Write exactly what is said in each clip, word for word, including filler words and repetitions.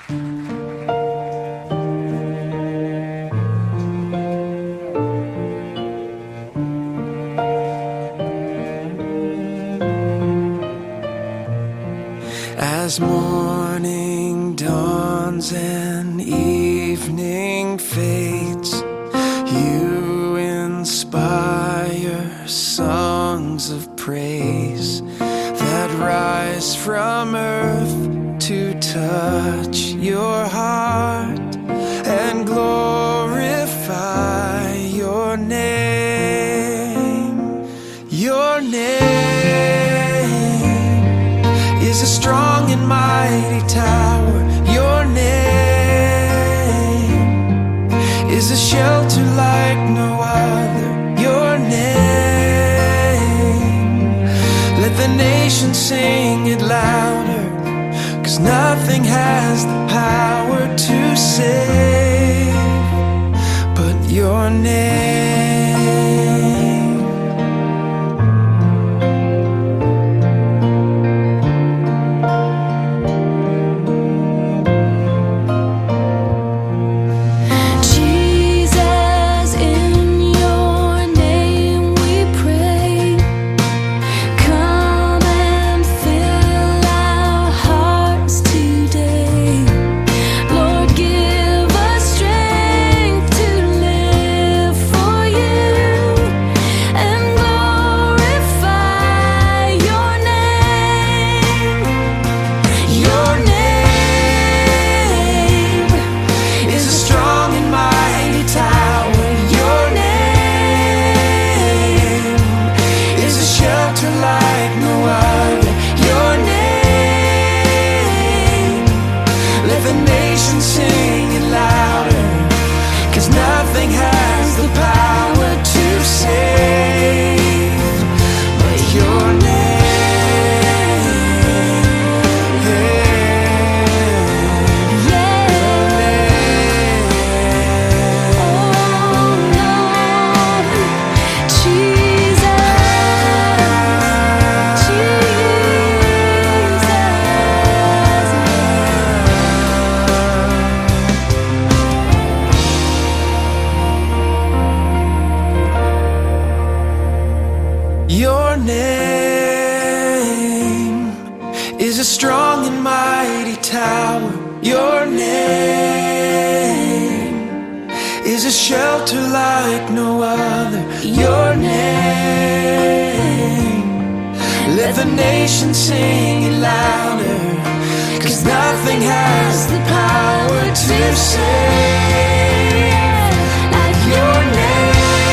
As morning dawns and evening fades, you inspire songs of praise that rise from earth to touch your heart and glorify your name. Your name is a strong and mighty tower. Your name is a shelter like no other. Your name, let the nations sing it louder, 'cause nothing has the power to save but your name. Sing it louder, 'cause nothing has the power to save but your name. Yeah. Yeah. Oh Lord, Jesus, Jesus. Your name is a strong and mighty tower. Your name is a shelter like no other. Your name, let the nations sing it louder, 'cause nothing has the power to save like your name.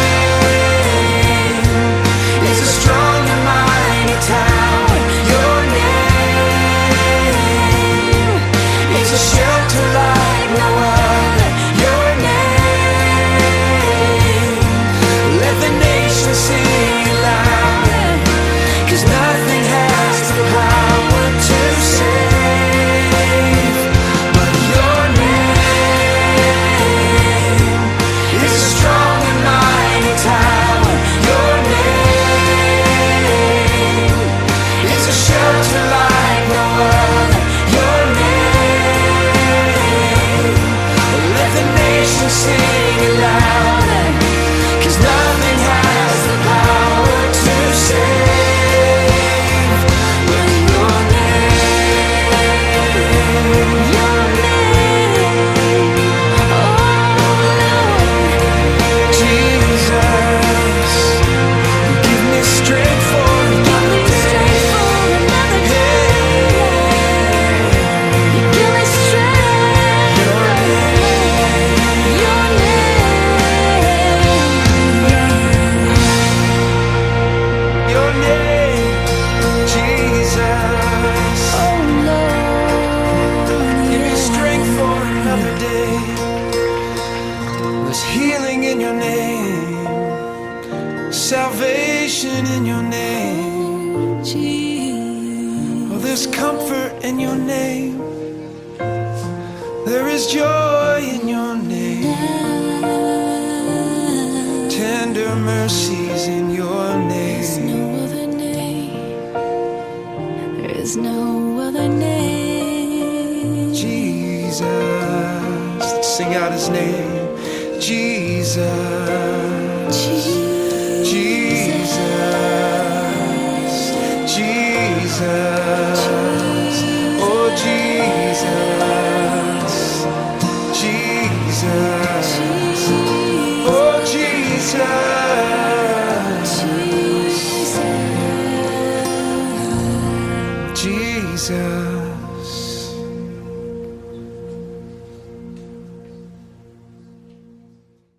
Salvation in your name, Jesus. Oh, there's comfort in your name. There is joy in your name. Tender mercies in your name. There's no other name. There is no other name. Jesus. Jesus. Sing out his name. Jesus. Jesus. Jesus. Oh, Jesus. Jesus. Oh, Jesus. Jesus.